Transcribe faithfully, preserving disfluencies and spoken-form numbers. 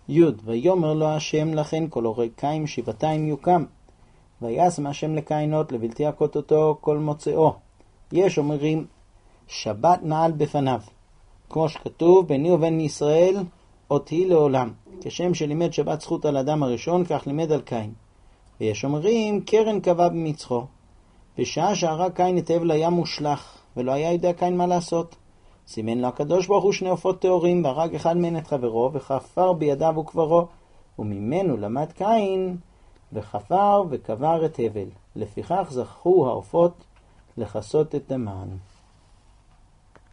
י' ויאמר לו השם לכן כל הורג קין שבעתיים יוקם. וישם השם לקיינות לבלתי הכות אותו כל מוצאו. יש אומרים שבת נעל בפניו, כמו שכתוב ביני ובין ישראל אותי לעולם. כשם שלימד שבת זכות על אדם הראשון, כך לימד על קין. ויש אומרים קרן קבע במצחו. בשעה שהרג קין את הבל היה מושלך, ולא היה יודע קין מה לעשות. סימן לו הקדוש ברוך הוא שני עופות טהורים, והרג אחד מהן את חברו, וחפר בידיו וקברו. וממנו למד קין, וחפר וקבר את הבל. לפיכך זכו העופות לכסות את דמן.